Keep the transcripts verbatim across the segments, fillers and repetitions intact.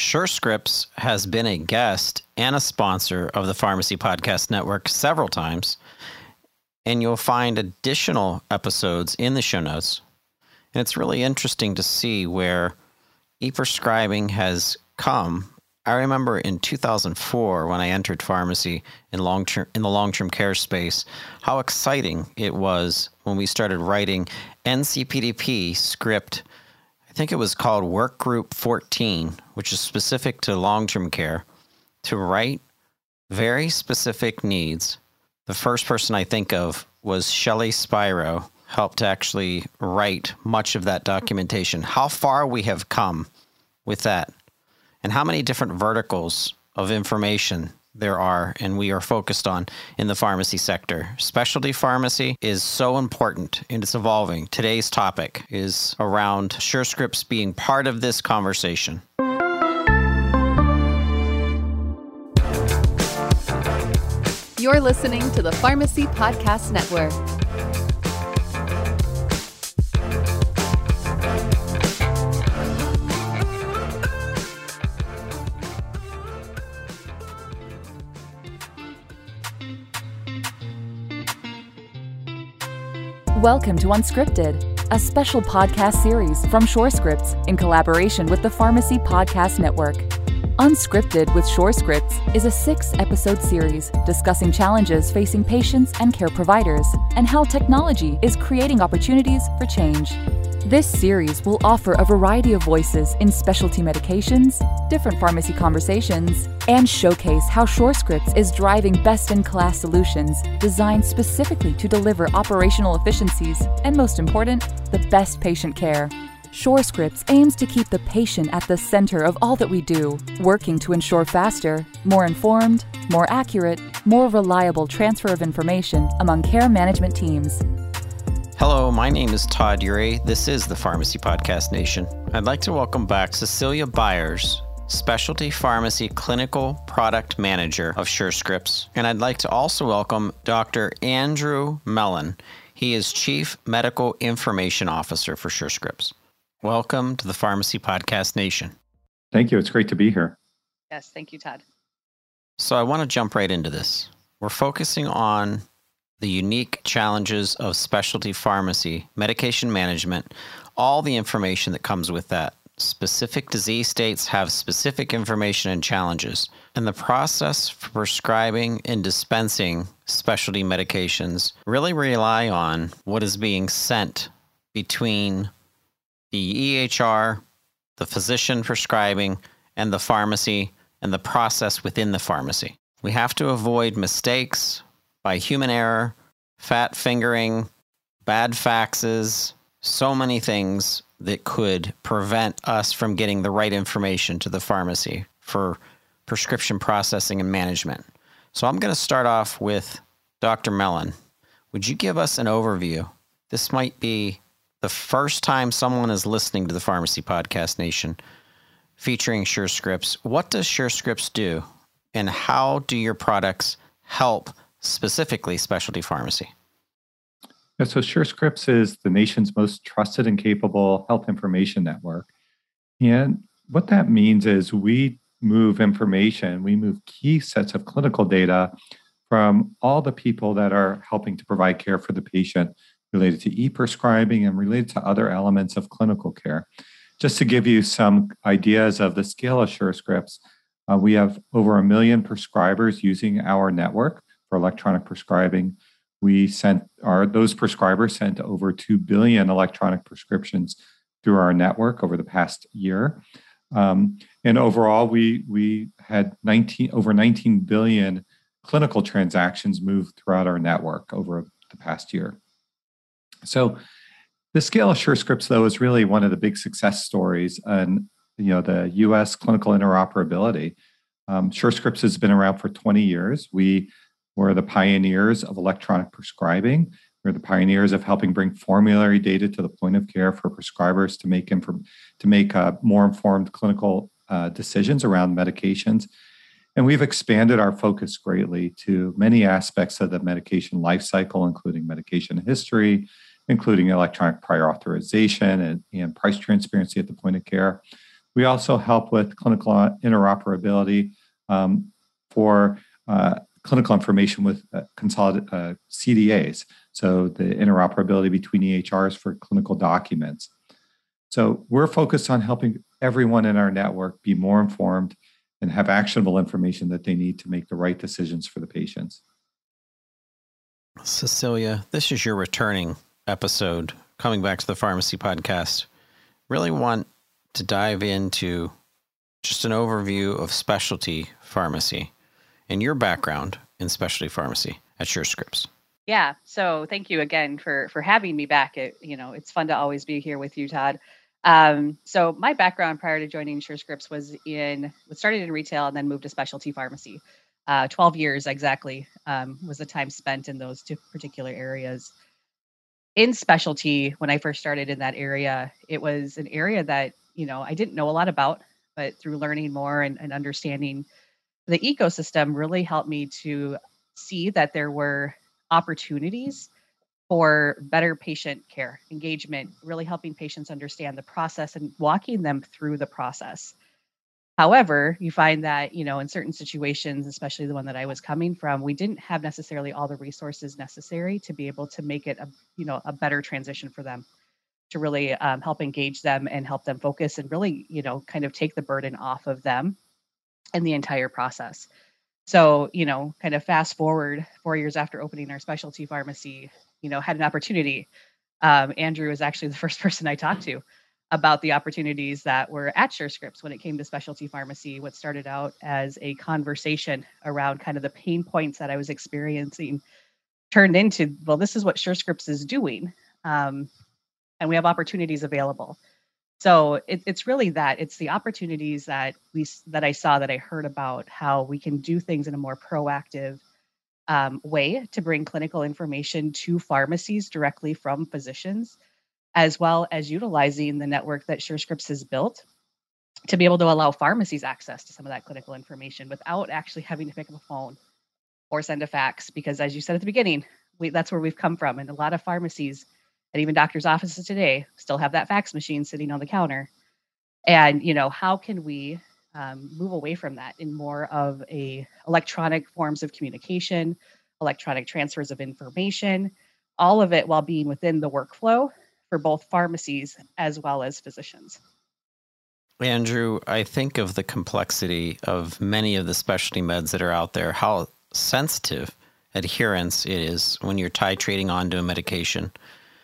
SureScripts has been a guest and a sponsor of the Pharmacy Podcast Network several times, and you'll find additional episodes in the show notes. And it's really interesting to see where e-prescribing has come. I remember in two thousand four, when I entered pharmacy in long-term in the long-term care space, how exciting it was when we started writing N C P D P script. I think it was called Work Group fourteen, which is specific to long-term care, to write very specific needs. The first person I think of was Shelley Spiro, helped to actually write much of that documentation. How far we have come with that, and how many different verticals of information there are, and we are focused on in the pharmacy sector. Specialty pharmacy is so important, and it's evolving. Today's topic is around SureScripts being part of this conversation. You're listening to the Pharmacy Podcast Network. Welcome to Unscripted, a special podcast series from SureScripts in collaboration with the Pharmacy Podcast Network. Unscripted with SureScripts is a six-episode series discussing challenges facing patients and care providers and how technology is creating opportunities for change. This series will offer a variety of voices in specialty medications, different pharmacy conversations, and showcase how SureScripts is driving best-in-class solutions designed specifically to deliver operational efficiencies and, most important, the best patient care. SureScripts aims to keep the patient at the center of all that we do, working to ensure faster, more informed, more accurate, more reliable transfer of information among care management teams. Hello, my name is Todd Urey. This is the Pharmacy Podcast Nation. I'd like to welcome back Cecilia Byers, Specialty Pharmacy Clinical Product Manager of SureScripts. And I'd like to also welcome Doctor Andrew Mellon. He is Chief Medical Information Officer for SureScripts. Welcome to the Pharmacy Podcast Nation. Thank you. It's great to be here. Yes, thank you, Todd. So I want to jump right into this. We're focusing on the unique challenges of specialty pharmacy, medication management, all the information that comes with that. Specific disease states have specific information and challenges. And the process for prescribing and dispensing specialty medications really rely on what is being sent between the E H R, the physician prescribing, and the pharmacy, and the process within the pharmacy. We have to avoid mistakes by human error, fat fingering, bad faxes, so many things that could prevent us from getting the right information to the pharmacy for prescription processing and management. So I'm going to start off with Doctor Mellon. Would you give us an overview? This might be the first time someone is listening to the Pharmacy Podcast Nation featuring SureScripts. What does SureScripts do, and how do your products help specifically specialty pharmacy? Yeah, so SureScripts is the nation's most trusted and capable health information network. And what that means is we move information, we move key sets of clinical data from all the people that are helping to provide care for the patient related to e-prescribing and related to other elements of clinical care. Just to give you some ideas of the scale of SureScripts, uh, we have over a million prescribers using our network for electronic prescribing. We sent our those prescribers sent over two billion electronic prescriptions through our network over the past year. Um, and overall, we we had nineteen over nineteen billion clinical transactions moved throughout our network over the past year. So the scale of SureScripts, though, is really one of the big success stories in you know, the U S clinical interoperability. Um, SureScripts has been around for twenty years. We were the pioneers of electronic prescribing. We're the pioneers of helping bring formulary data to the point of care for prescribers to make inform- to make uh, more informed clinical uh, decisions around medications. And we've expanded our focus greatly to many aspects of the medication life cycle, including medication history, including electronic prior authorization and, and price transparency at the point of care. We also help with clinical interoperability um, for uh, clinical information with uh, consolid- uh, C D As, so the interoperability between E H Rs for clinical documents. So we're focused on helping everyone in our network be more informed and have actionable information that they need to make the right decisions for the patients. Cecilia, this is your returning episode, coming back to the Pharmacy Podcast. Really want to dive into just an overview of specialty pharmacy and your background in specialty pharmacy at SureScripts. Yeah. So thank you again for for having me back. It, you know, it's fun to always be here with you, Todd. Um, so my background prior to joining SureScripts was in, started in retail and then moved to specialty pharmacy. Uh, twelve years exactly um, was the time spent in those two particular areas. In specialty, when I first started in that area, it was an area that, you know, I didn't know a lot about, but through learning more and, and understanding the ecosystem really helped me to see that there were opportunities for better patient care engagement, really helping patients understand the process and walking them through the process. However, you find that, you know, in certain situations, especially the one that I was coming from, we didn't have necessarily all the resources necessary to be able to make it a, you know, a better transition for them, to really um, help engage them and help them focus and really, you know, kind of take the burden off of them and the entire process. So, you know, kind of fast forward four years after opening our specialty pharmacy, you know, had an opportunity. Um, Andrew was actually the first person I talked to about the opportunities that were at SureScripts when it came to specialty pharmacy. What started out as a conversation around kind of the pain points that I was experiencing turned into, well, this is what SureScripts is doing. Um, and we have opportunities available. So it, it's really that it's the opportunities that we that I saw, that I heard about, how we can do things in a more proactive um, way to bring clinical information to pharmacies directly from physicians, as well as utilizing the network that SureScripts has built to be able to allow pharmacies access to some of that clinical information without actually having to pick up a phone or send a fax. Because as you said at the beginning, we, that's where we've come from. And a lot of pharmacies and even doctors' offices today still have that fax machine sitting on the counter. And, you know, how can we um, move away from that in more of a electronic forms of communication, electronic transfers of information, all of it while being within the workflow for both pharmacies as well as physicians. Andrew, I think of the complexity of many of the specialty meds that are out there, how sensitive adherence it is when you're titrating onto a medication.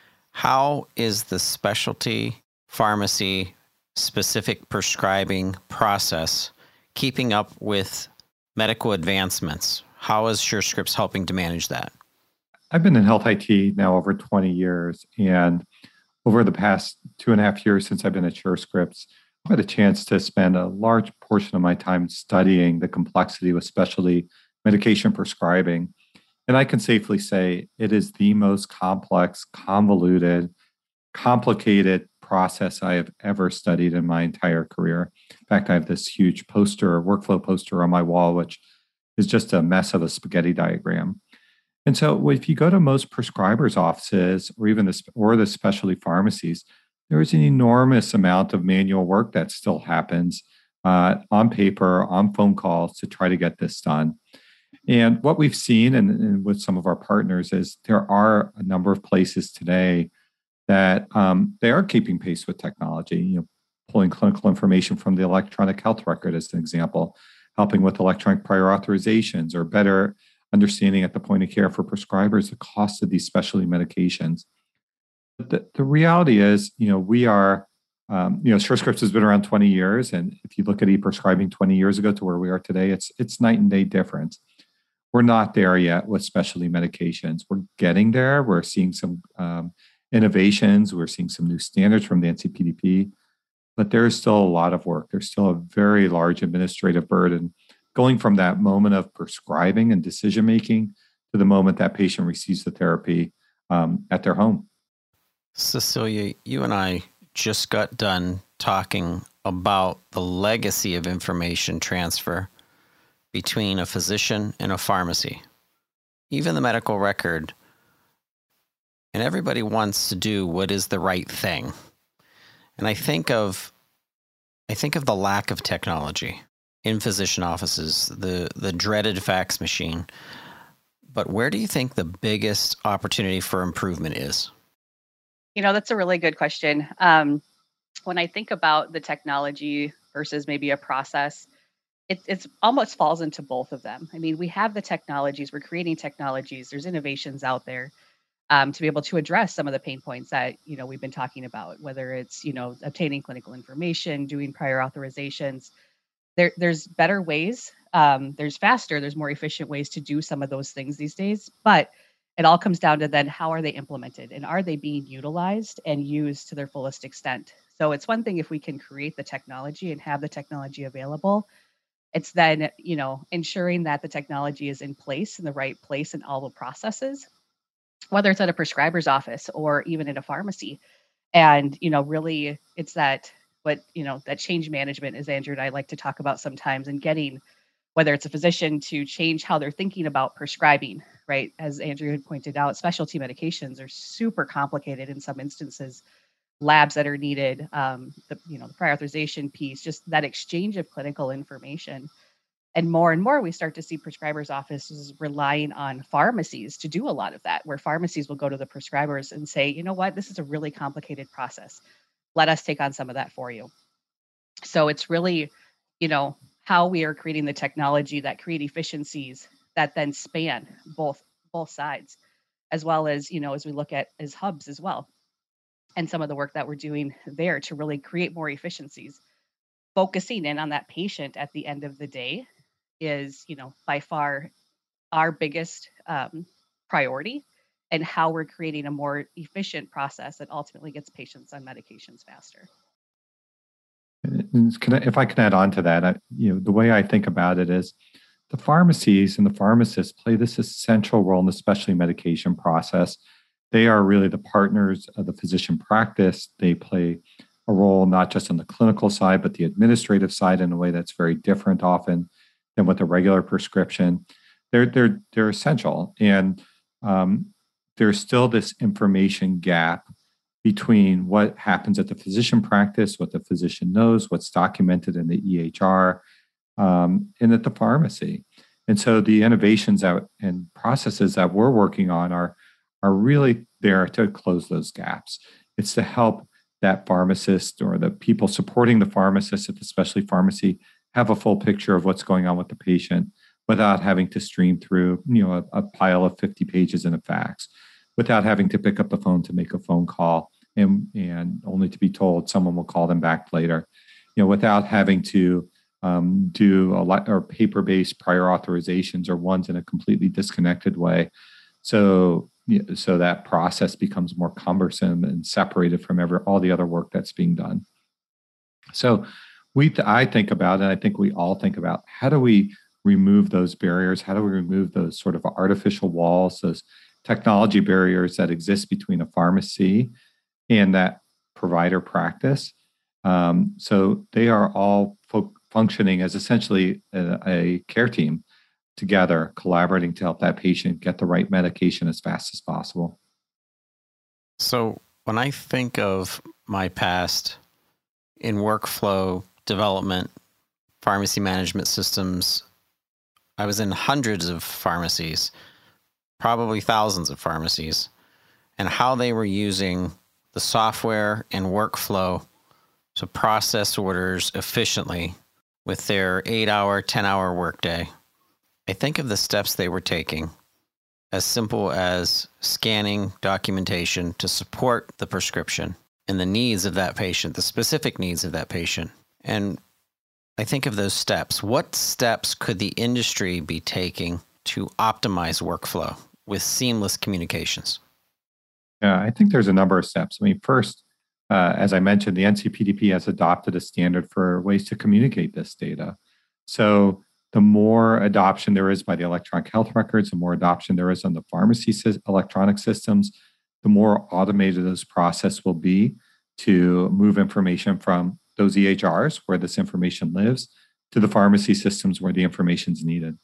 How is the specialty pharmacy specific prescribing process keeping up with medical advancements? How is SureScripts helping to manage that? I've been in health I T now over twenty years, and over the past two and a half years since I've been at SureScripts, I've had a chance to spend a large portion of my time studying the complexity with specialty medication prescribing. And I can safely say it is the most complex, convoluted, complicated process I have ever studied in my entire career. In fact, I have this huge poster, workflow poster on my wall, which is just a mess of a spaghetti diagram. And so if you go to most prescribers' offices or even the, or the specialty pharmacies, there is an enormous amount of manual work that still happens uh, on paper, on phone calls to try to get this done. And what we've seen and, and with some of our partners is there are a number of places today that um, they are keeping pace with technology, you know, pulling clinical information from the electronic health record as an example, helping with electronic prior authorizations or better understanding at the point of care for prescribers the cost of these specialty medications. But the, the reality is, you know, we are, um, you know, SureScripts has been around twenty years. And if you look at e-prescribing twenty years ago to where we are today, it's it's night and day difference. We're not there yet with specialty medications. We're getting there. We're seeing some um, innovations. We're seeing some new standards from the N C P D P, but there's still a lot of work. There's still a very large administrative burden going from that moment of prescribing and decision-making to the moment that patient receives the therapy um, at their home. Cecilia, you and I just got done talking about the legacy of information transfer between a physician and a pharmacy, even the medical record. And everybody wants to do what is the right thing. And I think of I think of the lack of technology in physician offices, the, the dreaded fax machine. But where do you think the biggest opportunity for improvement is? You know, that's a really good question. Um, when I think about the technology versus maybe a process, it it's almost falls into both of them. I mean, we have the technologies, we're creating technologies, there's innovations out there um, to be able to address some of the pain points that, you know, we've been talking about, whether it's, you know, obtaining clinical information, doing prior authorizations. There, there's better ways. Um, there's faster, there's more efficient ways to do some of those things these days. But it all comes down to then how are they implemented and are they being utilized and used to their fullest extent? So it's one thing if we can create the technology and have the technology available. It's then, you know, ensuring that the technology is in place in the right place in all the processes, whether it's at a prescriber's office or even in a pharmacy. And, you know, really it's that what, you know, that change management, as Andrew and I like to talk about sometimes, and getting whether it's a physician to change how they're thinking about prescribing, right? As Andrew had pointed out, specialty medications are super complicated in some instances, labs that are needed, um, the, you know, the prior authorization piece, just that exchange of clinical information. And more and more, we start to see prescribers' offices relying on pharmacies to do a lot of that, where pharmacies will go to the prescribers and say, you know what, this is a really complicated process. Let us take on some of that for you. So it's really, you know, how we are creating the technology that create efficiencies that then span both both sides, as well as, you know, as we look at as hubs as well, and some of the work that we're doing there to really create more efficiencies. Focusing in on that patient at the end of the day is, you know, by far our biggest um, priority, and how we're creating a more efficient process that ultimately gets patients on medications faster. And can I, if I can add on to that, I, you know, the way I think about it is the pharmacies and the pharmacists play this essential role in the specialty medication process. They are really the partners of the physician practice. They play a role not just on the clinical side, but the administrative side in a way that's very different often than with a regular prescription. They're they're they're essential, and um, there's still this information gap between what happens at the physician practice, what the physician knows, what's documented in the E H R, um, and at the pharmacy. And so the innovations out and processes that we're working on are are really there to close those gaps. It's to help that pharmacist or the people supporting the pharmacist at the specialty pharmacy have a full picture of what's going on with the patient without having to stream through, you know, a, a pile of fifty pages in a fax, without having to pick up the phone to make a phone call and, and only to be told someone will call them back later, you know, without having to um, do a lot or paper-based prior authorizations or ones in a completely disconnected way. So, you know, so that process becomes more cumbersome and separated from every, all the other work that's being done. So we, th- I think about, and I think we all think about, how do we remove those barriers? How do we remove those sort of artificial walls, those technology barriers that exist between a pharmacy and that provider practice? Um, so they are all fo- functioning as essentially a, a care team together, collaborating to help that patient get the right medication as fast as possible. So when I think of my past in workflow development, pharmacy management systems, I was in hundreds of pharmacies, probably thousands of pharmacies, and how they were using the software and workflow to process orders efficiently with their eight-hour, ten-hour workday. I think of the steps they were taking as simple as scanning documentation to support the prescription and the needs of that patient, the specific needs of that patient. And I think of those steps. What steps could the industry be taking to optimize workflow with seamless communications? Yeah, I think there's a number of steps. I mean, first, uh, as I mentioned, the N C P D P has adopted a standard for ways to communicate this data. So the more adoption there is by the electronic health records, the more adoption there is on the pharmacy sy- electronic systems, the more automated this process will be to move information from those E H Rs where this information lives to the pharmacy systems where the information is needed.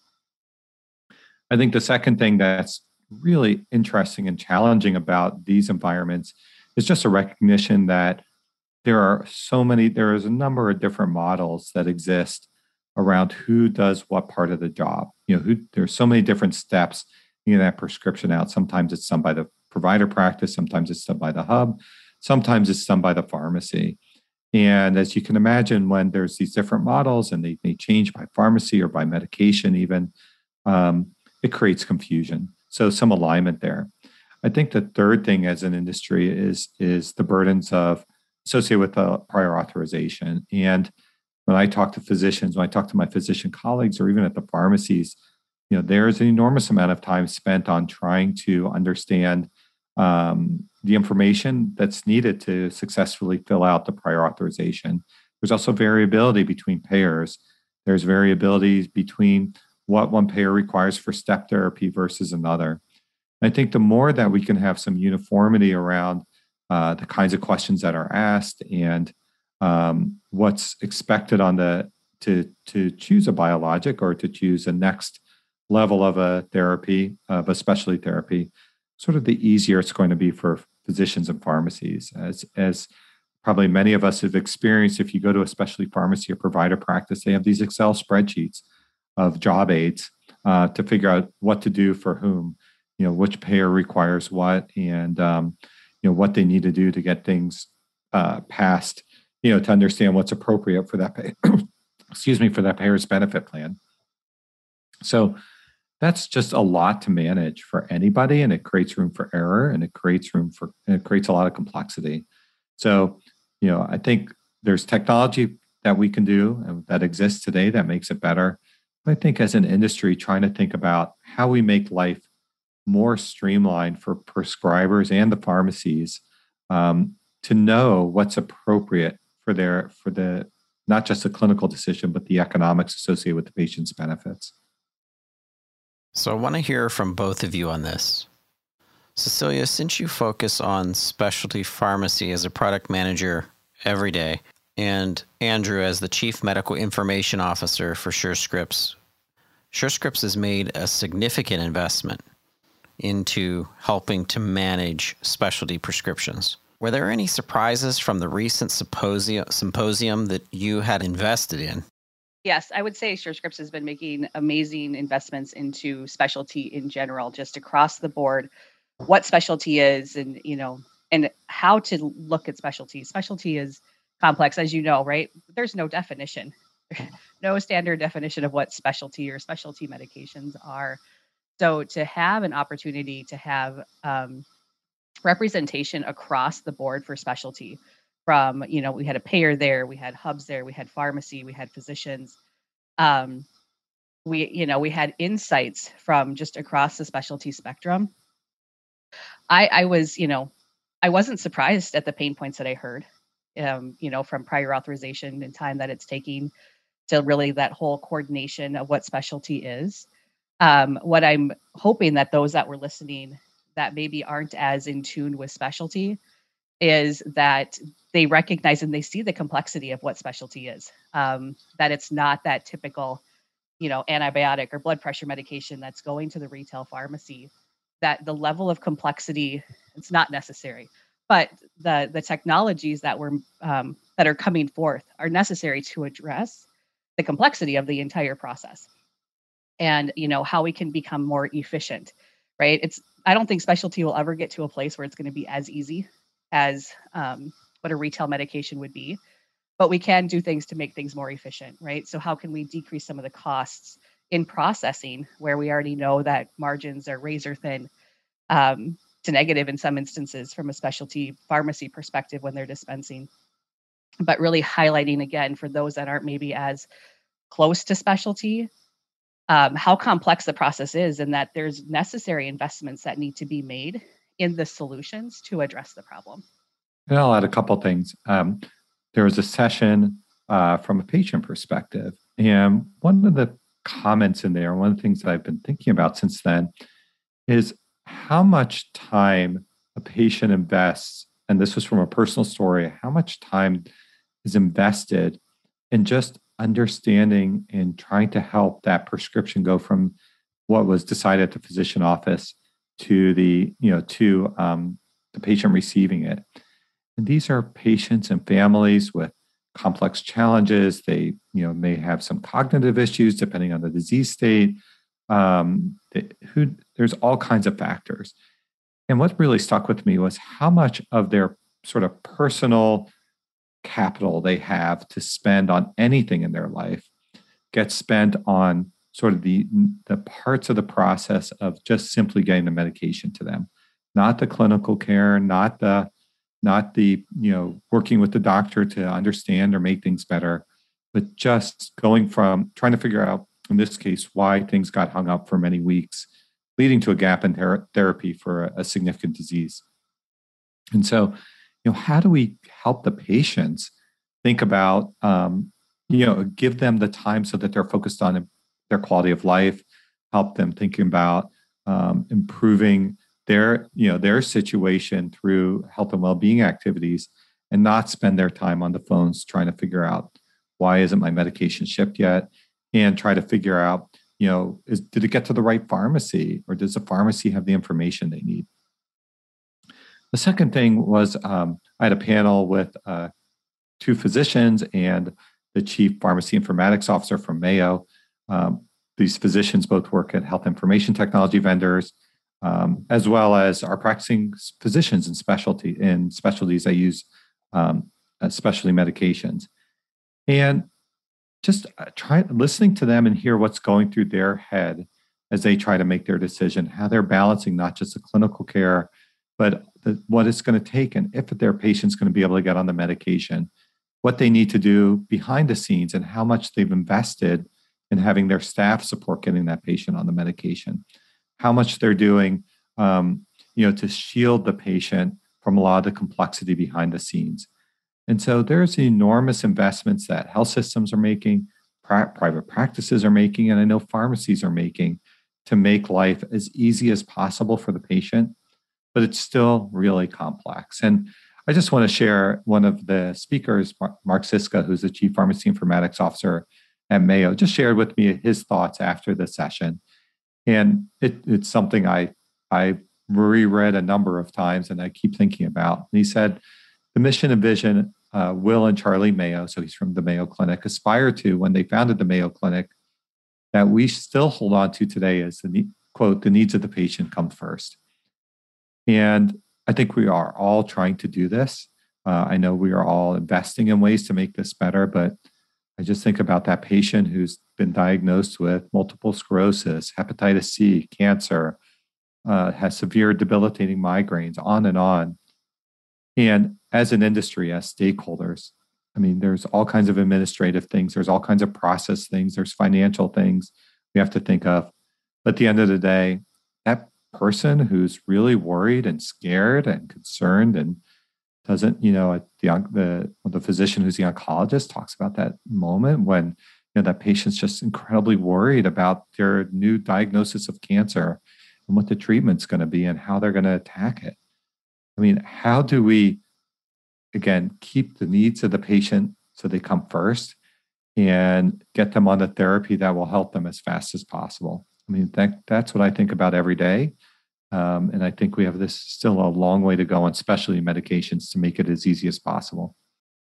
I think the second thing that's really interesting and challenging about these environments is just a recognition that there are so many, there is a number of different models that exist around who does what part of the job. You know, who there's so many different steps in that prescription out. Sometimes it's done by the provider practice, sometimes it's done by the hub, sometimes it's done by the pharmacy. And as you can imagine, when there's these different models and they may change by pharmacy or by medication even, um, it creates confusion. So some alignment there. I think the third thing as an industry is, is the burdens of associated with uh, prior authorization. And when I talk to physicians, when I talk to my physician colleagues, or even at the pharmacies, you know, there's an enormous amount of time spent on trying to understand um, the information that's needed to successfully fill out the prior authorization. There's also variability between payers. There's variability between what one payer requires for step therapy versus another. I think the more that we can have some uniformity around uh, the kinds of questions that are asked and um, what's expected on the to to choose a biologic or to choose a next level of a therapy, of a specialty therapy, sort of the easier it's going to be for physicians and pharmacies. As as probably many of us have experienced, if you go to a specialty pharmacy or provider practice, they have these Excel spreadsheets of job aids uh, to figure out what to do for whom, you know, which payer requires what, and um, you know what they need to do to get things uh, passed, you know, to understand what's appropriate for that pay, excuse me, for that payer's benefit plan. So that's just a lot to manage for anybody, and it creates room for error, and it creates room for, and it creates a lot of complexity. So, you know, I think there's technology that we can do and that exists today that makes it better. But I think as an industry, trying to think about how we make life more streamlined for prescribers and the pharmacies um, to know what's appropriate for their for the not just the clinical decision, but the economics associated with the patient's benefits. So I want to hear from both of you on this. Cecilia, since you focus on specialty pharmacy as a product manager every day, and Andrew as the Chief Medical Information Officer for SureScripts, SureScripts has made a significant investment into helping to manage specialty prescriptions. Were there any surprises from the recent symposium, symposium that you had invested in? Yes, I would say SureScripts has been making amazing investments into specialty in general, just across the board, what specialty is and, you know, and how to look at specialty. Specialty is complex, as you know, right? There's no definition, no standard definition of what specialty or specialty medications are. So to have an opportunity to have um, representation across the board for specialty, from, you know, we had a payer there, we had hubs there, we had pharmacy, we had physicians. Um, we, you know, we had insights from just across the specialty spectrum. I, I was, you know, I wasn't surprised at the pain points that I heard, um, you know, from prior authorization and time that it's taking to really that whole coordination of what specialty is. Um, what I'm hoping that those that were listening that maybe aren't as in tune with specialty is that they recognize and they see the complexity of what specialty is, um, that it's not that typical, you know, antibiotic or blood pressure medication that's going to the retail pharmacy, that the level of complexity, it's not necessary, but the the technologies that were um, that are coming forth are necessary to address the complexity of the entire process, and, you know, how we can become more efficient, right? It's, I don't think specialty will ever get to a place where it's going to be as easy as um, what a retail medication would be, but we can do things to make things more efficient, right? So how can we decrease some of the costs in processing where we already know that margins are razor thin um, to negative in some instances from a specialty pharmacy perspective when they're dispensing, but really highlighting again for those that aren't maybe as close to specialty, um, how complex the process is, and that there's necessary investments that need to be made in the solutions to address the problem. And I'll add a couple things. Um, there was a session uh, from a patient perspective, and one of the comments in there, one of the things that I've been thinking about since then, is how much time a patient invests, and this was from a personal story, how much time is invested in just understanding and trying to help that prescription go from what was decided at the physician office to the, you know, to um, the patient receiving it. And these are patients and families with complex challenges. They, you know, may have some cognitive issues depending on the disease state. Um, they, who, there's all kinds of factors. And what really stuck with me was how much of their sort of personal capital they have to spend on anything in their life gets spent on sort of the, the parts of the process of just simply getting the medication to them, not the clinical care, not the not the, you know, working with the doctor to understand or make things better, but just going from trying to figure out, in this case, why things got hung up for many weeks, leading to a gap in ther- therapy for a, a significant disease. And so, you know, how do we help the patients think about, um, you know, give them the time so that they're focused on their quality of life, help them thinking about um, improving their, you know, their situation through health and well-being activities, and not spend their time on the phones trying to figure out why isn't my medication shipped yet, and try to figure out, you know, is, did it get to the right pharmacy, or does the pharmacy have the information they need? The second thing was um, I had a panel with uh, two physicians and the chief pharmacy informatics officer from Mayo. Um, these physicians both work at health information technology vendors, Um, as well as our practicing physicians in specialty in specialties that use um, uh, specialty medications, and just uh, try listening to them and hear what's going through their head as they try to make their decision, how they're balancing not just the clinical care, but the, what it's going to take, and if their patient's going to be able to get on the medication, what they need to do behind the scenes, and how much they've invested in having their staff support getting that patient on the medication. How much they're doing, um, you know, to shield the patient from a lot of the complexity behind the scenes. And so there's enormous investments that health systems are making, pri- private practices are making, and I know pharmacies are making to make life as easy as possible for the patient, but it's still really complex. And I just want to share one of the speakers, Mark Siska, who's the Chief Pharmacy Informatics Officer at Mayo, just shared with me his thoughts after the session. And it, it's something I I reread a number of times and I keep thinking about. And he said, the mission and vision uh, Will and Charlie Mayo, so he's from the Mayo Clinic, aspired to when they founded the Mayo Clinic, that we still hold on to today is the quote, the needs of the patient come first. And I think we are all trying to do this. Uh, I know we are all investing in ways to make this better, but I just think about that patient who's been diagnosed with multiple sclerosis, hepatitis C, cancer, uh, has severe debilitating migraines, on and on. And as an industry, as stakeholders, I mean, there's all kinds of administrative things, there's all kinds of process things, there's financial things we have to think of. But at the end of the day, that person who's really worried and scared and concerned and doesn't, you know, the the the physician who's the oncologist talks about that moment when, you know, that patient's just incredibly worried about their new diagnosis of cancer and what the treatment's going to be and how they're going to attack it. I mean, how do we, again, keep the needs of the patient so they come first and get them on the therapy that will help them as fast as possible? I mean, that that's what I think about every day. Um, and I think we have this still a long way to go on specialty medications to make it as easy as possible.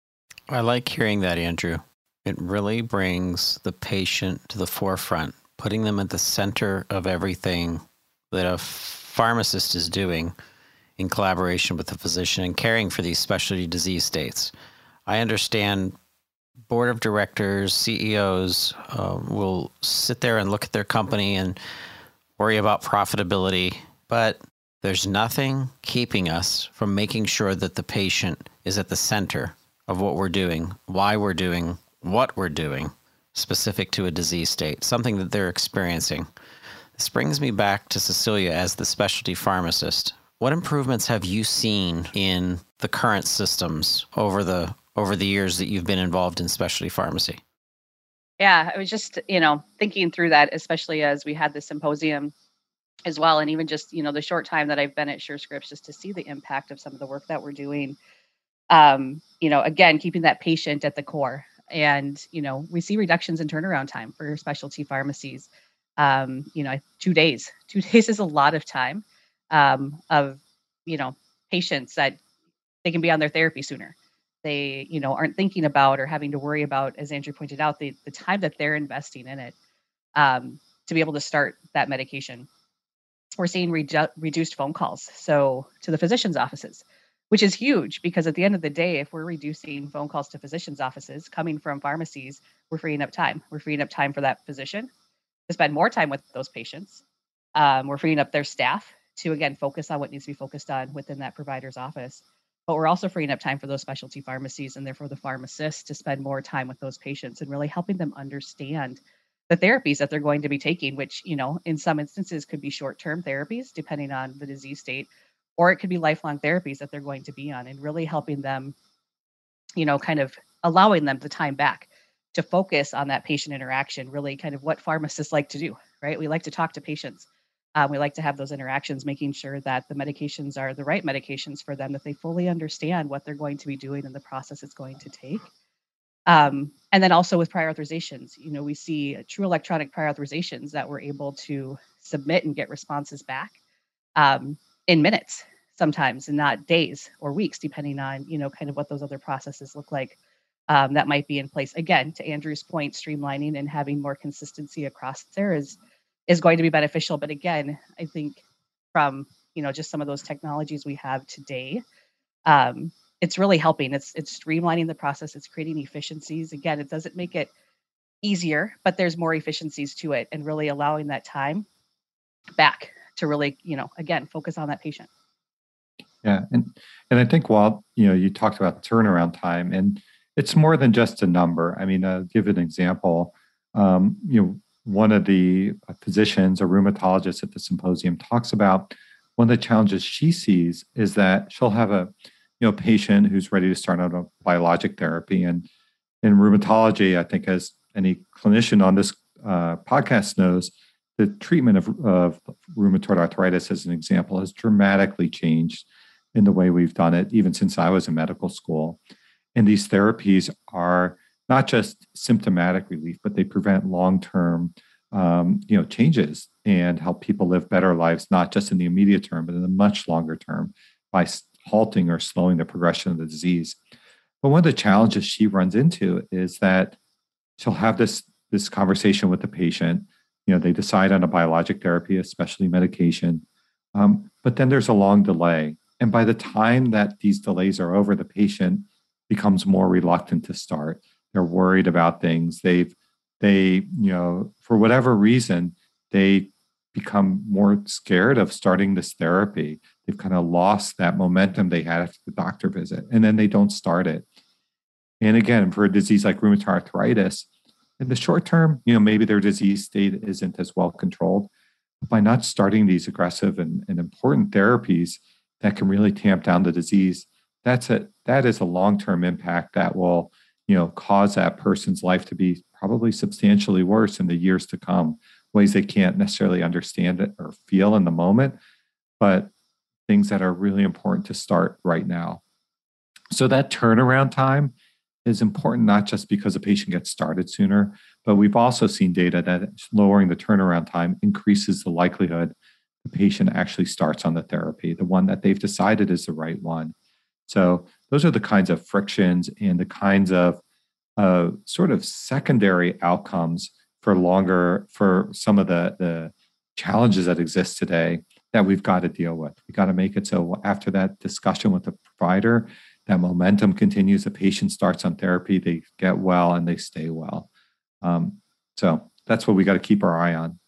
I like hearing that, Andrew. It really brings the patient to the forefront, putting them at the center of everything that a pharmacist is doing in collaboration with the physician and caring for these specialty disease states. I understand board of directors, C E Os uh, will sit there and look at their company and worry about profitability. But there's nothing keeping us from making sure that the patient is at the center of what we're doing, why we're doing what we're doing, specific to a disease state, something that they're experiencing. This brings me back to Cecilia as the specialty pharmacist. What improvements have you seen in the current systems over the over the years that you've been involved in specialty pharmacy? Yeah, I was just, you know, thinking through that, especially as we had the symposium as well. And even just, you know, the short time that I've been at SureScripts, just to see the impact of some of the work that we're doing. Um, you know, again, keeping that patient at the core. And, you know, we see reductions in turnaround time for specialty pharmacies. Um, you know, two days, two days is a lot of time um, of, you know, patients that they can be on their therapy sooner. They, you know, aren't thinking about or having to worry about, as Andrew pointed out, the, the time that they're investing in it um, to be able to start that medication. We're seeing redu- reduced phone calls, so to the physician's offices, which is huge because at the end of the day, if we're reducing phone calls to physicians' offices coming from pharmacies, we're freeing up time. We're freeing up time for that physician to spend more time with those patients. Um, we're freeing up their staff to, again, focus on what needs to be focused on within that provider's office. But we're also freeing up time for those specialty pharmacies and therefore the pharmacists to spend more time with those patients and really helping them understand the therapies that they're going to be taking, which, you know, in some instances could be short-term therapies depending on the disease state, or it could be lifelong therapies that they're going to be on, and really helping them, you know, kind of allowing them the time back to focus on that patient interaction, really kind of what pharmacists like to do, right? We like to talk to patients. Um, we like to have those interactions, making sure that the medications are the right medications for them, that they fully understand what they're going to be doing and the process it's going to take. Um, and then also with prior authorizations, you know, we see true electronic prior authorizations that we're able to submit and get responses back um, in minutes sometimes, and not days or weeks, depending on, you know, kind of what those other processes look like um, that might be in place. Again, to Andrew's point, streamlining and having more consistency across there is is going to be beneficial. But again, I think from, you know, just some of those technologies we have today, um, it's really helping. It's it's streamlining the process. It's creating efficiencies. Again, it doesn't make it easier, but there's more efficiencies to it, and really allowing that time back to really, you know, again, focus on that patient. Yeah, and and I think while you know you talked about turnaround time, and it's more than just a number. I mean, uh, give an example. Um, you know, one of the physicians, a rheumatologist at the symposium, talks about one of the challenges she sees is that she'll have a you know patient who's ready to start on a biologic therapy, and in rheumatology, I think as any clinician on this uh, podcast knows, the treatment of, of rheumatoid arthritis, as an example, has dramatically changed in the way we've done it, even since I was in medical school. And these therapies are not just symptomatic relief, but they prevent long-term um, you know, changes and help people live better lives, not just in the immediate term, but in the much longer term by halting or slowing the progression of the disease. But one of the challenges she runs into is that she'll have this, this conversation with the patient. You know, they decide on a biologic therapy, especially medication, um, but then there's a long delay. And by the time that these delays are over, the patient becomes more reluctant to start. They're worried about things. They've, they, you know, for whatever reason, they become more scared of starting this therapy. They've kind of lost that momentum they had after the doctor visit, and then they don't start it. And again, for a disease like rheumatoid arthritis, in the short term, you know, maybe their disease state isn't as well controlled. But by not starting these aggressive and, and important therapies that can really tamp down the disease, that's a that is a long-term impact that will, you know, cause that person's life to be probably substantially worse in the years to come, ways they can't necessarily understand it or feel in the moment, but things that are really important to start right now. So that turnaround time is important, not just because a patient gets started sooner, but we've also seen data that lowering the turnaround time increases the likelihood the patient actually starts on the therapy, the one that they've decided is the right one. So those are the kinds of frictions and the kinds of uh, sort of secondary outcomes for longer, for some of the, the challenges that exist today that we've got to deal with. We've got to make it so after that discussion with the provider, that momentum continues, the patient starts on therapy, they get well, and they stay well. Um, so that's what we got to keep our eye on.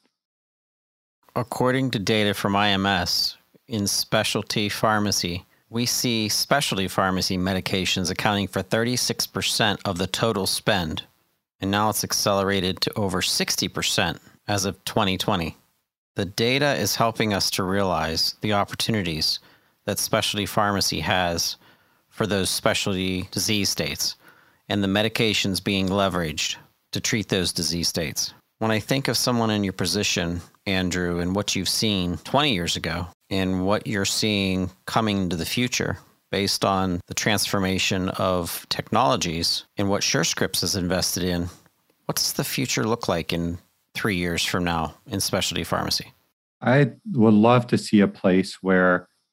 According to data from I M S, in specialty pharmacy, we see specialty pharmacy medications accounting for thirty-six percent of the total spend, and now it's accelerated to over sixty percent as of twenty twenty. The data is helping us to realize the opportunities that specialty pharmacy has for those specialty disease states and the medications being leveraged to treat those disease states. When I think of someone in your position, Andrew, and what you've seen twenty years ago and what you're seeing coming into the future based on the transformation of technologies and what SureScripts has invested in, what's the future look like in three years from now in specialty pharmacy? I would love to see a place where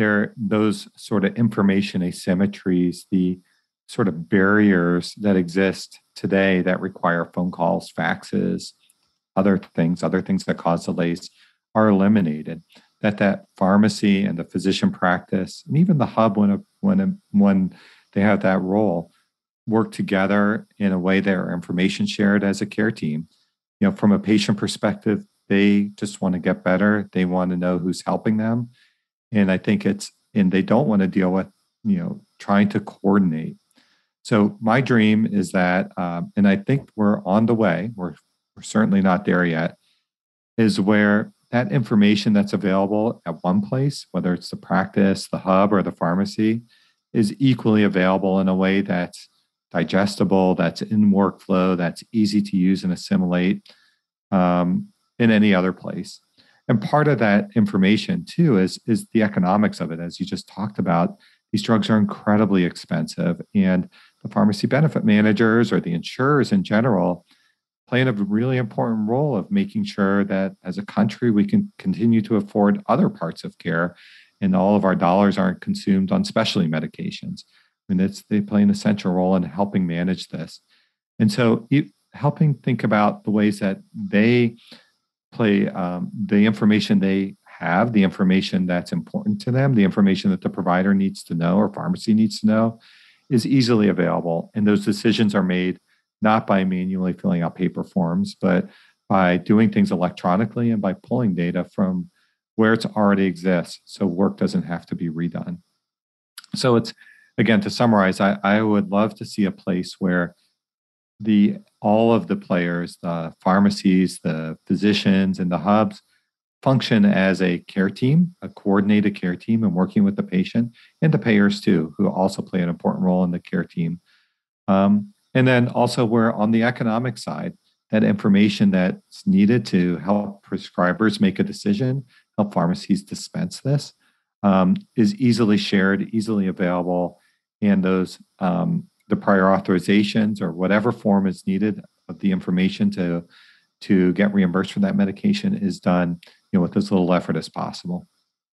there those sort of information asymmetries, the sort of barriers that exist today that require phone calls, faxes, other things, other things that cause delays are eliminated. That that pharmacy and the physician practice, and even the hub, when a, when a, when they have that role, work together in a way that are information shared as a care team. You know, from a patient perspective, they just want to get better. They want to know who's helping them, and I think it's and they don't want to deal with you know trying to coordinate. So my dream is that, um, and I think we're on the way. We're we're certainly not there yet. Is where that information that's available at one place, whether it's the practice, the hub, or the pharmacy, is equally available in a way that's digestible, that's in workflow, that's easy to use and assimilate um, in any other place. And part of that information too is, is the economics of it. As you just talked about, these drugs are incredibly expensive, and the pharmacy benefit managers or the insurers in general playing a really important role of making sure that as a country, we can continue to afford other parts of care and all of our dollars aren't consumed on specialty medications. I mean, it's, they play an essential role in helping manage this. And so it, helping think about the ways that they play um, the information they have, the information that's important to them, the information that the provider needs to know or pharmacy needs to know is easily available. And those decisions are made not by manually filling out paper forms, but by doing things electronically and by pulling data from where it already exists, so work doesn't have to be redone. So it's, again, to summarize, I, I would love to see a place where the all of the players, the pharmacies, the physicians, and the hubs function as a care team, a coordinated care team, and working with the patient and the payers too, who also play an important role in the care team. Um, And then also we're on the economic side, that information that's needed to help prescribers make a decision, help pharmacies dispense this, um, is easily shared, easily available, and those um, the prior authorizations or whatever form is needed of the information to to get reimbursed for that medication is done, you know, with as little effort as possible.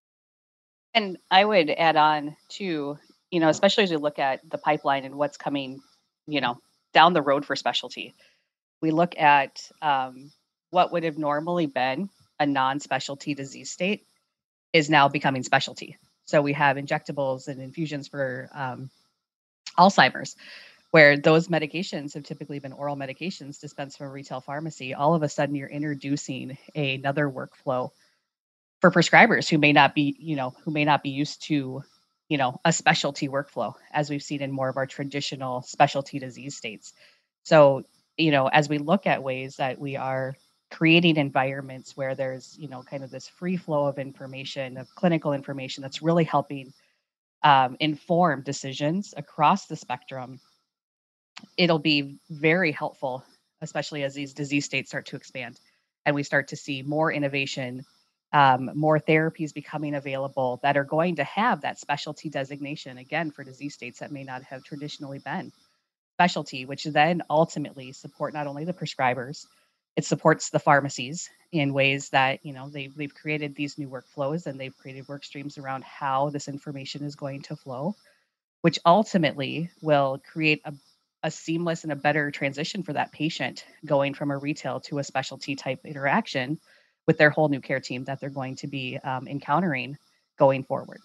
And I would add on to, you know, especially as we look at the pipeline and what's coming, you know, down the road for specialty, we look at um, what would have normally been a non-specialty disease state is now becoming specialty. So we have injectables and infusions for um, Alzheimer's, where those medications have typically been oral medications dispensed from a retail pharmacy. All of a sudden, you're introducing a, another workflow for prescribers who may not be, you know, who may not be used to you know, a specialty workflow, as we've seen in more of our traditional specialty disease states. So, you know, as we look at ways that we are creating environments where there's, you know, kind of this free flow of information, of clinical information that's really helping um, inform decisions across the spectrum, it'll be very helpful, especially as these disease states start to expand and we start to see more innovation, Um, more therapies becoming available that are going to have that specialty designation, again, for disease states that may not have traditionally been specialty, which then ultimately support not only the prescribers, it supports the pharmacies in ways that, you know, they've, they've created these new workflows and they've created work streams around how this information is going to flow, which ultimately will create a, a seamless and a better transition for that patient going from a retail to a specialty type interaction with their whole new care team that they're going to be um, encountering going forward.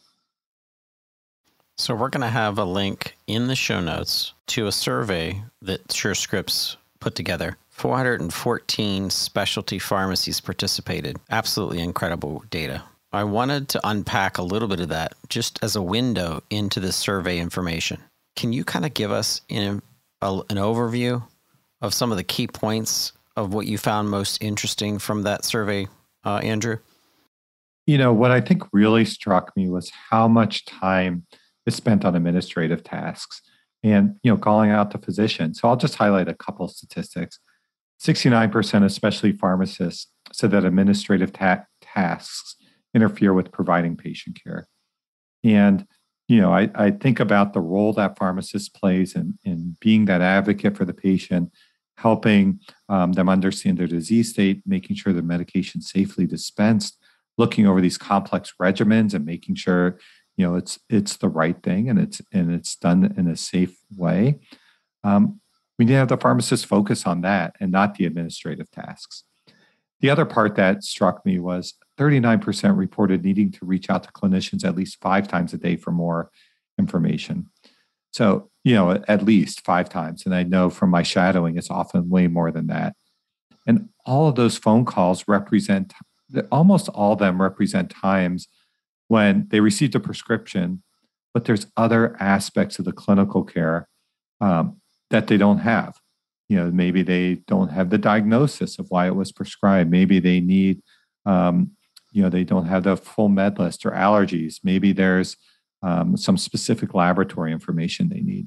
So we're going to have a link in the show notes to a survey that SureScripts put together. four hundred fourteen specialty pharmacies participated. Absolutely incredible data. I wanted to unpack a little bit of that just as a window into this survey information. Can you kind of give us in a, an overview of some of the key points of what you found most interesting from that survey, uh, Andrew? You know, what I think really struck me was how much time is spent on administrative tasks and, you know, calling out the physician. So I'll just highlight a couple of statistics. sixty-nine percent of specialty pharmacists said that administrative ta- tasks interfere with providing patient care. And, you know, I, I think about the role that pharmacist plays in, in being that advocate for the patient, helping um, them understand their disease state, making sure the medication safely dispensed, looking over these complex regimens and making sure, you know, it's it's the right thing and it's and it's done in a safe way. Um, we need to have the pharmacist focus on that and not the administrative tasks. The other part that struck me was thirty-nine percent reported needing to reach out to clinicians at least five times a day for more information. So, you know, at least five times. And I know from my shadowing, it's often way more than that. And all of those phone calls represent, almost all of them represent times when they received a prescription, but there's other aspects of the clinical care um, that they don't have. You know, maybe they don't have the diagnosis of why it was prescribed. Maybe they need, um, you know, they don't have the full med list or allergies. Maybe there's um, some specific laboratory information they need.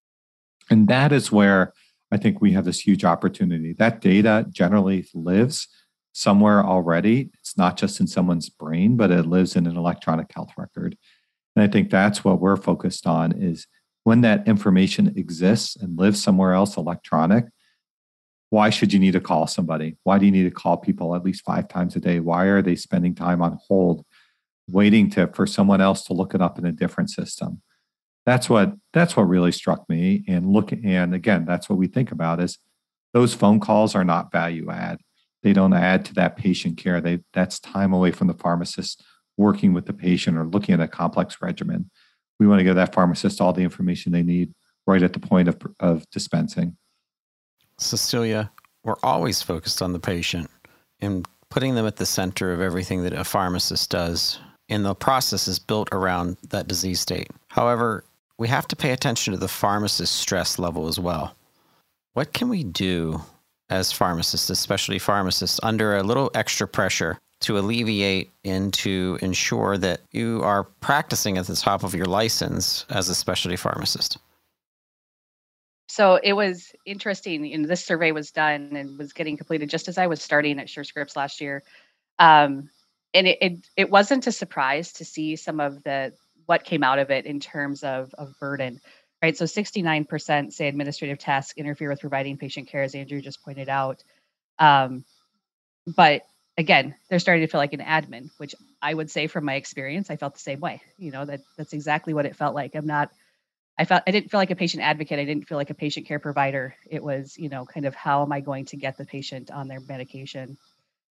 And that is where I think we have this huge opportunity. That data generally lives somewhere already. It's not just in someone's brain, but it lives in an electronic health record. And I think that's what we're focused on is when that information exists and lives somewhere else electronic, why should you need to call somebody? Why do you need to call people at least five times a day? Why are they spending time on hold, waiting to for someone else to look it up in a different system? That's what that's what really struck me. And look, and again, that's what we think about is those phone calls are not value add. They don't add to that patient care. They that's time away from the pharmacist working with the patient or looking at a complex regimen. We want to give that pharmacist all the information they need right at the point of, of dispensing. Cecilia, we're always focused on the patient and putting them at the center of everything that a pharmacist does. And the process is built around that disease state. However, we have to pay attention to the pharmacist's stress level as well. What can we do as pharmacists, especially pharmacists, under a little extra pressure to alleviate and to ensure that you are practicing at the top of your license as a specialty pharmacist? So it was interesting. You know, this survey was done and was getting completed just as I was starting at SureScripts last year. Um, and it, it it wasn't a surprise to see some of the what came out of it in terms of, of burden, right? So sixty-nine percent say administrative tasks interfere with providing patient care, as Andrew just pointed out. Um, but again, they're starting to feel like an admin, which I would say from my experience, I felt the same way. You know, that that's exactly what it felt like. I'm not, I felt, I didn't feel like a patient advocate. I didn't feel like a patient care provider. It was, you know, kind of how am I going to get the patient on their medication?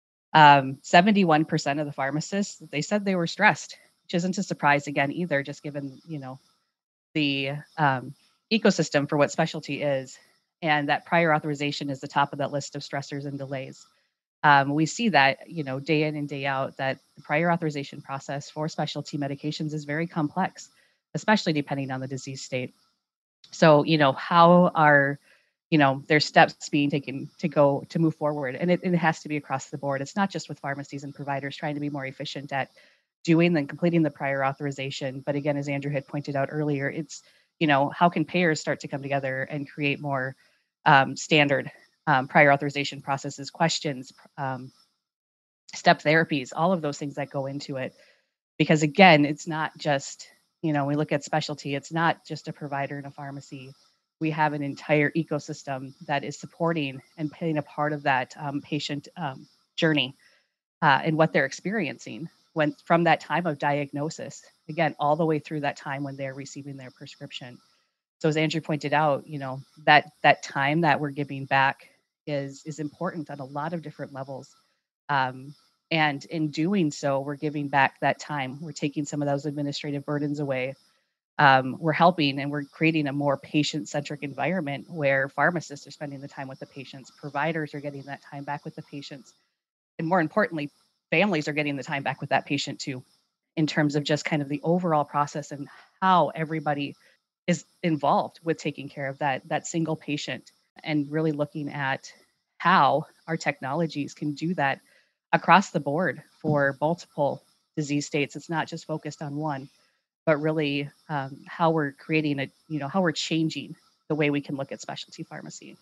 Um, seventy-one percent of the pharmacists, they said they were stressed, which isn't a surprise again, either, just given, you know, the um, ecosystem for what specialty is. And that prior authorization is the top of that list of stressors and delays. Um, we see that, you know, day in and day out, that the prior authorization process for specialty medications is very complex, especially depending on the disease state. So, you know, how are, you know, there's steps being taken to go to move forward. And it, it has to be across the board. It's not just with pharmacies and providers trying to be more efficient at doing and completing the prior authorization. But again, as Andrew had pointed out earlier, it's, you know, how can payers start to come together and create more um, standard Um, prior authorization processes, questions, um, step therapies, all of those things that go into it. Because again, it's not just, you know, we look at specialty, it's not just a provider in a pharmacy. We have an entire ecosystem that is supporting and playing a part of that um, patient um, journey uh, and what they're experiencing when from that time of diagnosis, again, all the way through that time when they're receiving their prescription. So as Andrew pointed out, you know, that that time that we're giving back is is important on a lot of different levels. Um, and in doing so, we're giving back that time. We're taking some of those administrative burdens away. Um, we're helping and we're creating a more patient-centric environment where pharmacists are spending the time with the patients, providers are getting that time back with the patients, and more importantly, families are getting the time back with that patient too, in terms of just kind of the overall process and how everybody is involved with taking care of that, that single patient, and really looking at how our technologies can do that across the board for multiple disease states. It's not just focused on one, but really um, how we're creating a, you know, how we're changing the way we can look at specialty pharmacy.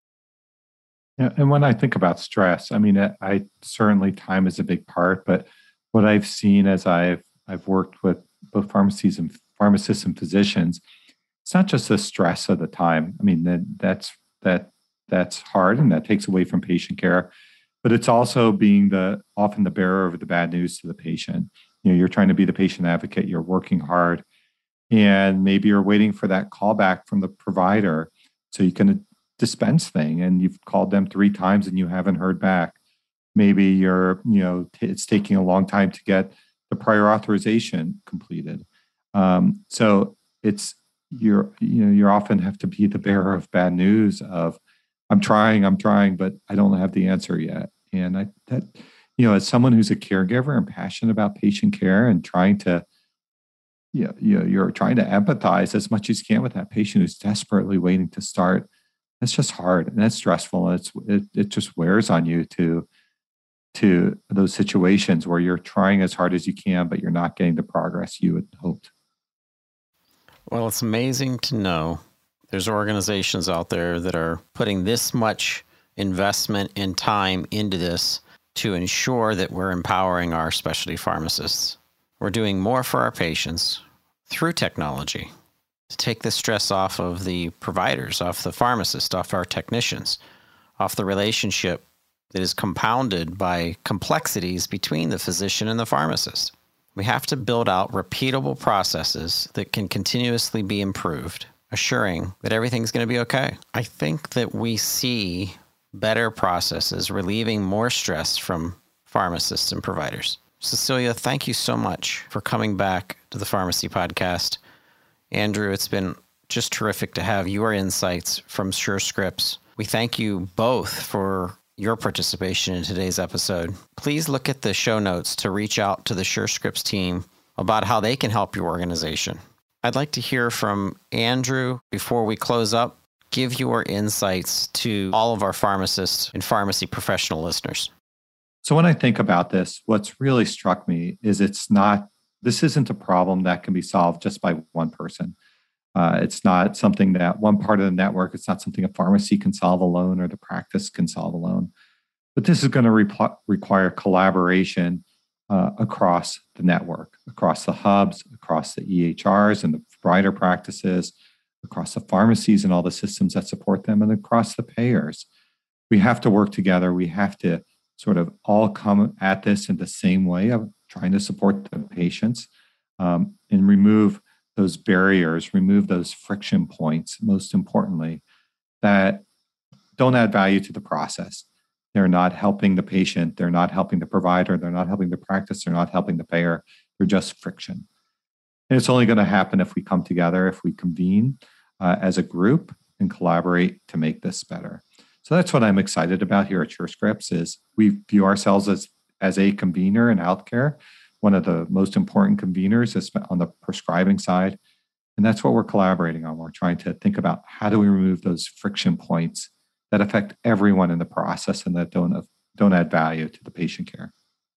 Yeah, and when I think about stress, I mean, I, I certainly time is a big part, but what I've seen as I've I've worked with both pharmacies and pharmacists and physicians, it's not just the stress of the time. I mean, that that's that that's hard and that takes away from patient care, but it's also being the often the bearer of the bad news to the patient. you know, you're trying to be the patient advocate, you're working hard, and maybe you're waiting for that callback from the provider so you can dispense thing, and you've called them three times and you haven't heard back. Maybe you're, you know, t- it's taking a long time to get the prior authorization completed. Um, so it's, you're, you know, you often have to be the bearer of bad news of, I'm trying, I'm trying, but I don't have the answer yet. And I, that, you know, as someone who's a caregiver and passionate about patient care and trying to, you know, you know, you're trying to empathize as much as you can with that patient who's desperately waiting to start. That's just hard and that's stressful. And it's, it, it just wears on you to, to those situations where you're trying as hard as you can, but you're not getting the progress you had hoped. Well, it's amazing to know there's organizations out there that are putting this much investment and time into this to ensure that we're empowering our specialty pharmacists. We're doing more for our patients through technology to take the stress off of the providers, off the pharmacists, off our technicians, off the relationship that is compounded by complexities between the physician and the pharmacist. We have to build out repeatable processes that can continuously be improved, assuring that everything's going to be okay. I think that we see better processes relieving more stress from pharmacists and providers. Cecilia, thank you so much for coming back to the Pharmacy Podcast. Andrew, it's been just terrific to have your insights from SureScripts. We thank you both for your participation in today's episode. Please look at the show notes to reach out to the SureScripts team about how they can help your organization. I'd like to hear from Andrew before we close up. Give your insights to all of our pharmacists and pharmacy professional listeners. So when I think about this, what's really struck me is it's not, this isn't a problem that can be solved just by one person. Uh, it's not something that one part of the network, it's not something a pharmacy can solve alone or the practice can solve alone. But this is going to re- require collaboration uh, across the network, across the hubs, across the E H Rs and the provider practices, across the pharmacies and all the systems that support them, and across the payers. We have to work together. We have to sort of all come at this in the same way of trying to support the patients um, and remove those barriers, remove those friction points, most importantly, that don't add value to the process. They're not helping the patient. They're not helping the provider. They're not helping the practice. They're not helping the payer. They're just friction. And it's only going to happen if we come together, if we convene uh, as a group and collaborate to make this better. So that's what I'm excited about here at SureScripts is we view ourselves as, as a convener in healthcare. One of the most important conveners is on the prescribing side. And that's what we're collaborating on. We're trying to think about how do we remove those friction points that affect everyone in the process and that don't, don't add value to the patient care.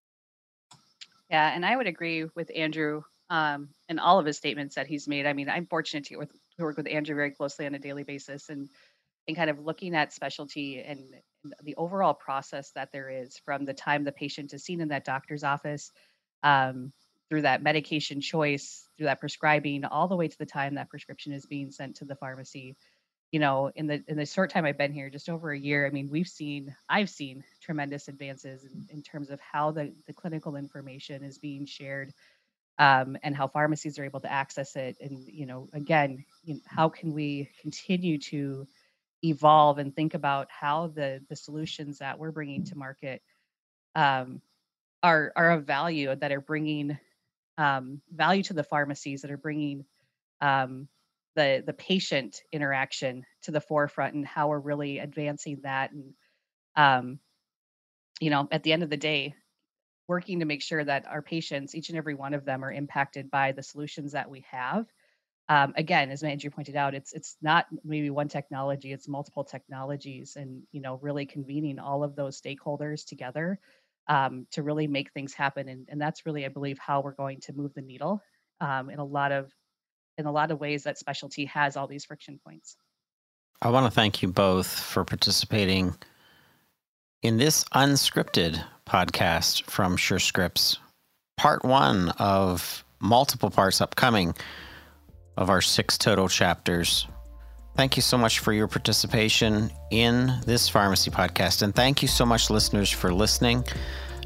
Yeah, and I would agree with Andrew um, in all of his statements that he's made. I mean, I'm fortunate to, with, to work with Andrew very closely on a daily basis and, and kind of looking at specialty and the overall process that there is from the time the patient is seen in that doctor's office um, through that medication choice, through that prescribing, all the way to the time that prescription is being sent to the pharmacy. You know, in the in the short time I've been here, just over a year, I mean, we've seen, I've seen tremendous advances in, in terms of how the, the clinical information is being shared um, and how pharmacies are able to access it. And, you know, again, you know, how can we continue to evolve and think about how the the solutions that we're bringing to market um, are are of value, that are bringing um, value to the pharmacies, that are bringing um, the the patient interaction to the forefront, and how we're really advancing that. And um, you know, at the end of the day, working to make sure that our patients, each and every one of them, are impacted by the solutions that we have. Um, again, as Andrew pointed out, it's it's not maybe one technology; it's multiple technologies, and you know, really convening all of those stakeholders together um, to really make things happen. And and that's really, I believe, how we're going to move the needle um, in a lot of in a lot of ways that specialty has all these friction points. I want to thank you both for participating in this unscripted podcast from SureScripts, part one of multiple parts upcoming of our six total chapters. Thank you so much for your participation in this pharmacy podcast. And thank you so much, listeners, for listening.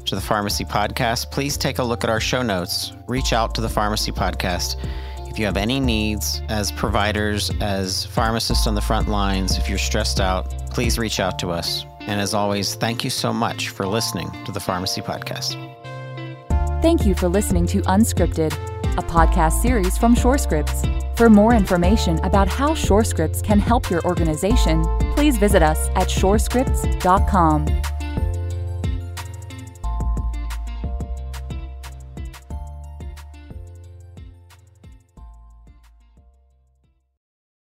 to the Pharmacy Podcast, please take a look at our show notes. Reach out to the Pharmacy Podcast. If you have any needs as providers, as pharmacists on the front lines, if you're stressed out, please reach out to us. And as always, thank you so much for listening to the Pharmacy Podcast. Thank you for listening to Unscripted, a podcast series from SureScripts. For more information about how SureScripts can help your organization, please visit us at sure scripts dot com.